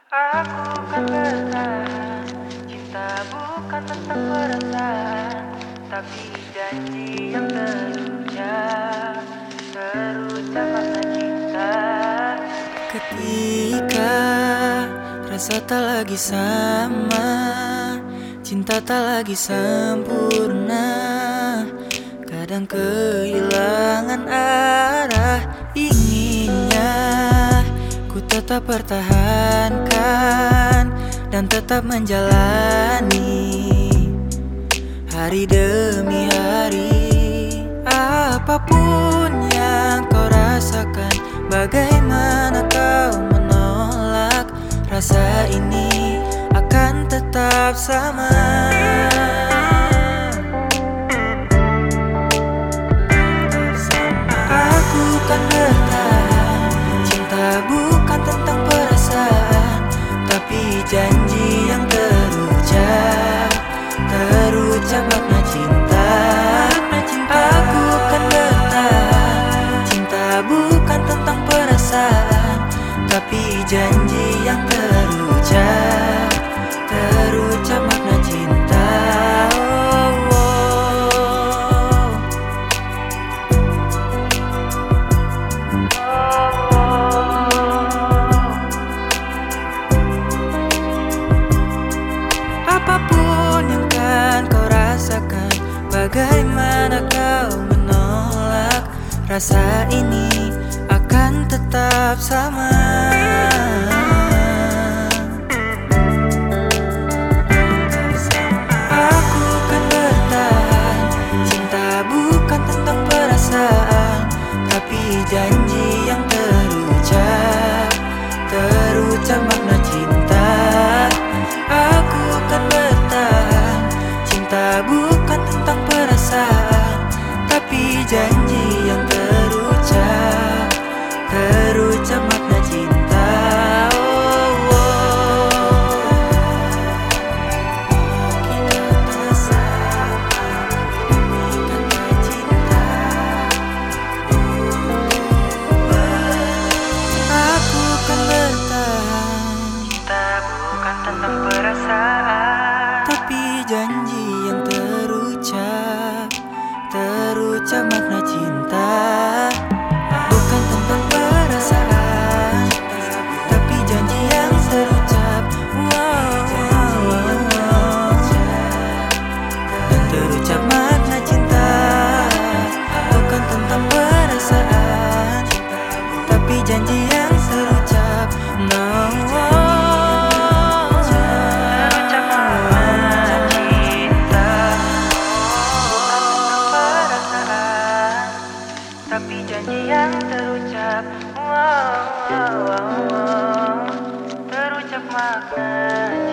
Aku kan bertahan. Cinta bukan tentang perasaan, tapi janji yang terucap makna cinta. Ketika rasa tak lagi sama, cinta tak lagi sempurna, kadang kehilangan arah. Inginnya ku tetap pertahankan dan tetap menjalani hari demi hari. Apapun yang kau rasakan, bagaimana kau menolak, rasa ini akan tetap sama. Aku kan bertahan. Cinta bukan tentang perasaan, tapi janji yang terucap makna cinta. Aku kan bertahan. Cinta bukan tentang perasaan, tapi janji yang terucap makna cinta. Oh, oh. Apapun yang kan kau rasakan, bagaimana kau menolak, rasa ini akan tetap sama. Aku kan bertahan. Cinta bukan tentang perasaan, tapi janji yang terucap makna cinta. Aku kan bertahan. Cinta bukan tentang perasaan, tapi janji yang terucap makna cinta. Oh, oh. Kita bersama demi kata cinta. Aku kan bertahan. Cinta bukan tentang perasaan, Tapi janji yang terucap makna cinta. Bukan tentang perasaan, tapi janji yang terucap. Wow, wow, wow. Dan terucap makna cinta. Bukan tentang perasaan, tapi janji yang terucap. No. terucap makna cinta. Bukan tentang perasaan, tapi janji yang terucap. Wow, wow, wow, wow. Terucap makna